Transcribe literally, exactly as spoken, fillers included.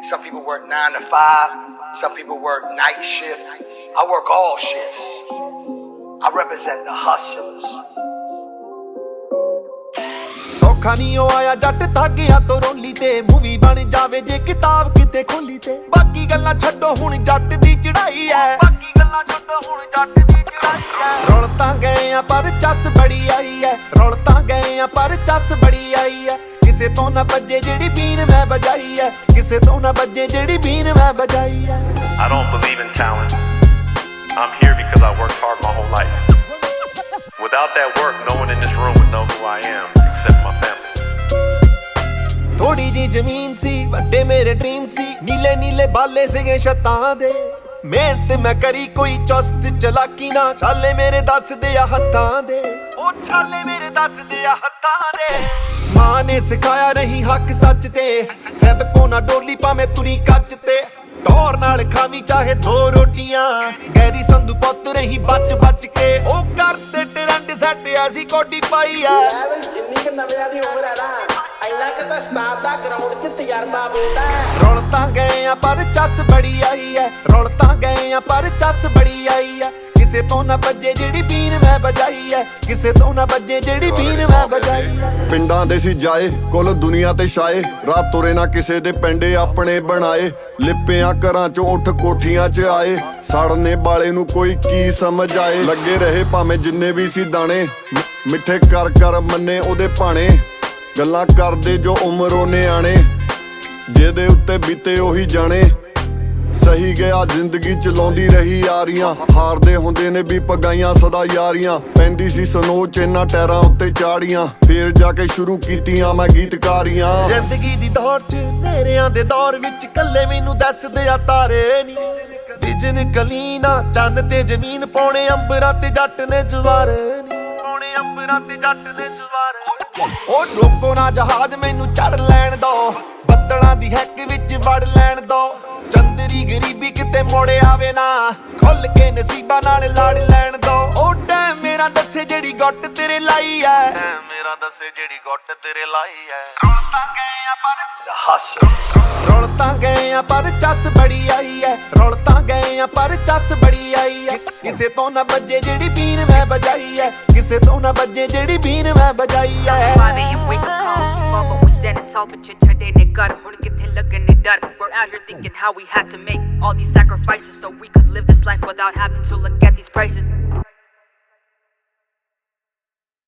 Some people work nine to five. Some people work night shift. I work all shifts. I represent the hustlers. ਸੌਖਾ ਨਹੀਂ ਉਹ ਆਇਆ ਜੱਟ ਧਾਗਿਆਂ ਤੋਂ ਰੋਲੀ ਤੇ ਮੂਵੀ ਬਣ ਜਾਵੇ ਜੇ ਕਿਤਾਬ ਕਿਤੇ ਖੋਲੀ ਤੇ ਬਾਕੀ ਗੱਲਾਂ ਛੱਡੋ ਹੁਣ ਜੱਟ ਦੀ ਚੜਾਈ ਐ ਬਾਕੀ ਗੱਲਾਂ ਛੱਡੋ ਹੁਣ ਜੱਟ ਦੀ ਚੜਾਈ ਐ ਰੁਲ ਤਾਂ ਗਏ ਆ ਪਰ ਚੱਸ ਬੜੀ ਆਈ ਐ ਰੁਲ ਤਾਂ ਗਏ ਆ ਪਰ ਚੱਸ ਬੜੀ ਆਈ ਐ ਕਿਸੇ ਤੋਂ ਨਾ ਵੱਜੇ ਜਿਹੜੀ ਬੀਨ ਮੈਂ ਵਜਾਈ ਐ ਕਿਸੇ ਤੋਂ ਨਾ ਵੱਜੇ ਜਿਹੜੀ ਬੀਨ ਮੈਂ ਵਜਾਈ ਐ I don't believe in talent. I'm here because I worked hard my whole life. Without that work, no one in this room would know who I am except my family. ਥੋੜੀ ਜੀ ਜ਼ਮੀਨ ਸੀ ਵੱਡੇ ਮੇਰੇ ਡ੍ਰੀਮ ਸੀ ਨੀਲੇ ਨੀਲੇ ਬਾਲੇ ਸੀਗੇ ਛੱਤਾਂ ਦੇ ਮਿਹਨਤ ਮੈਂ ਕਰੀ ਕੋਈ ਚੁਸਤ ਚਲਾਕੀ ਨਾ ਛਾਲੇ ਮੇਰੇ ਦੱਸਦੇ ਆ ਹੱਥਾਂ ਦੇ ਉਹ ਛਾਲੇ ਮੇਰੇ ਦੱਸਦੇ ਆ ਹੱਥਾਂ ਦੇ ਮਾਂ ਨੇ ਸਿਖਾਇਆ ਨਹੀਂ ਹੱਕ ਸੱਚ ਤੇ ਸਦਕੋ ਨਾ ਡੋਲੀ ਭਾਵੇਂ ਤੁਰੀ ਕੱਚ ਤੇ ਟੌਰ ਨਾਲ ਖਾਵੀ ਚਾਹੇ ਦੋ ਰੋਟੀਆਂ ਗੈਰੀ ਸੰਧੂ ਪੁੱਤ ਰਹੀ ਬਚ ਬਚ ਕੇ ਉਹ ਕਰਦੇ ਟਰੰਡ ਸੱਟ ਐਸੀ ਕੋਡੀ ਪਾਈ ਆ ਜਿੰਨੀ ਕਿ ਨਵਿਆਂ ਦੀ ਉਮਰ ਹੈ ਨਾ ਇੰਨਾ ਕਿ ਤਾਂ ਸਟਾਰ ਦਾ ਗਰਾਊਂਡ 'ਚ ਤਜਰਬਾ ਬੋਲਦਾ ਰੁਲ ਤਾਂ ਗਏ ਆ ਪਰ ਚੱਸ ਬੜੀ ਆਈ ਐ ਰੁਲ ਤਾਂ ਗਏ ਆ ਪਰ ਚੱਸ ਬੜੀ ਆਈ ਐ ਕਿਸੇ ਤੋਂ ਨਾ ਵੱਜੇ ਜਿਹੜੀ ਬੀਨ ਮੈਂ ਵਜਾਈ ਐ ਕਿਸੇ ਤੋਂ ਨਾ ਵੱਜੇ ਜਿਹੜੀ ਬੀਨ ਮੈਂ ਵਜਾਈ ਐ ਪਿੰਡਾਂ ਦੇ ਸੀ ਜਾਏ ਕੁੱਲ ਦੁਨੀਆ ਤੇ ਛਾਏ ਰਾਤ ਤੁਰੇ ਨਾ ਕਿਸੇ ਦੇ ਪਿੰਡੇ ਆਪਣੇ ਬਣਾਏ ਲਿਪਿਆਂ ਘਰਾਂ ਚੋਂ ਉੱਠ ਕੋਠੀਆਂ 'ਚ ਆਏ ਸੜਨੇ ਵਾਲੇ ਨੂੰ ਕੋਈ ਕੀ ਸਮਝ ਆਏ ਲੱਗੇ ਰਹੇ ਭਾਵੇਂ ਜਿੰਨੇ ਵੀ ਸੀ ਦਾਣੇ ਮਿੱਠੇ ਕਰ ਕਰ ਮੰਨੇ ਉਹਦੇ ਭਾਣੇ ਗੱਲਾਂ ਕਰਦੇ ਜੋ ਉਮਰ ਉਹ ਨਿਆਣੇ ਜਿਹਦੇ ਉੱਤੇ ਬੀਤੇ ਉਹੀ ਜਾਣੇ ਸਹੀ ਗਿਆ ਜ਼ਿੰਦਗੀ ਚਲਾਉਂਦੀ ਰਹੀ ਯਾਰੀਆਂ ਹਾਰਦੇ ਹੁੰਦੇ ਨੇ ਵੀ ਪਗਾਈਆਂ ਸਦਾ ਯਾਰੀਆਂ ਪੈਂਦੀ ਸੀ ਸਨੋ ਚ ਇਹਨਾਂ ਟੈਰਾਂ ਉੱਤੇ ਚਾੜੀਆਂ ਫੇਰ ਜਾ ਕੇ ਸ਼ੁਰੂ ਕੀਤੀਆਂ ਮੈਂ ਗੀਤਕਾਰੀਆਂ ਜ਼ਿੰਦਗੀ ਦੀ ਦੌੜ ਚ ਨੇਰਿਆਂ ਦੇ ਦੌਰ ਵਿੱਚ ਕੱਲੇ ਮੈਨੂੰ ਦੱਸਦੇ ਆ ਤਾਰੇ ਨੀ ਵਿਜਨ ਕਲੀਨਾ ਚੰਨ ਤੇ ਜ਼ਮੀਨ ਪਾਉਣੇ ਅੰਬਰਾਂ ਤੇ ਜੱਟ ਨੇ ਜਵਾਰ ਨੀ ਪਾਉਣੇ ਅੰਬਰਾਂ ਤੇ ਜੱਟ ਨੇ ਜਵਾਰ ਉਹ ਰੋਕੋ ਨਾ ਜਹਾਜ਼ ਮੈਨੂੰ ਚੜ ਲੈਣ ਦੋ ਬੱਦਲਾਂ ਦੀ ਹੈਕ ਵਿੱਚ ਵੜ ਲੈਣ ਦੋ ਚੰਦਰੀ ਗਰੀਬੀ ਕਿਤੇ ਮੋੜ ਆਵੇ ਨਾ ਖੁੱਲ ਕੇ ਨਸੀਬਾਂ ਨਾਲ ਲੜ ਲੈਣ ਦੋ ਉਹ ਟਾਈਮ ਮੇਰਾ ਦੱਸੇ ਜਿਹੜੀ ਗੁੱਟ ਤੇਰੇ ਲਾਈ ਐ ਟਾਈਮ ਮੇਰਾ ਦੱਸੇ ਜਿਹੜੀ ਗੁੱਟ ਤੇਰੇ ਲਾਈ ਐ ਰੁਲ ਤਾਂ ਗਏ ਆ ਪਰ The hustle. ਰੁਲ ਤਾਂ ਗਏ ਆ ਪਰ ਚੱਸ ਬੜੀ ਆਈ ਐ ਰੁਲ ਤਾਂ ਗਏ ਆ ਪਰ ਚੱਸ ਬੜੀ ਆਈ ਐ ਕਿਸੇ ਤੋਂ ਨਾ ਵੱਜੇ ਜਿਹੜੀ ਬੀਨ ਮੈਂ ਵਜਾਈ ਐ ਕਿਸੇ ਤੋਂ ਨਾ ਵੱਜੇ ਜਿਹੜੀ ਬੀਨ ਮੈਂ ਵਜਾਈ ਐ Standing tall, but you're chade ne gar. Hun kithe lagane dar. We're out here thinking how we had to make all these sacrifices so we could live this life without having to look at these prices.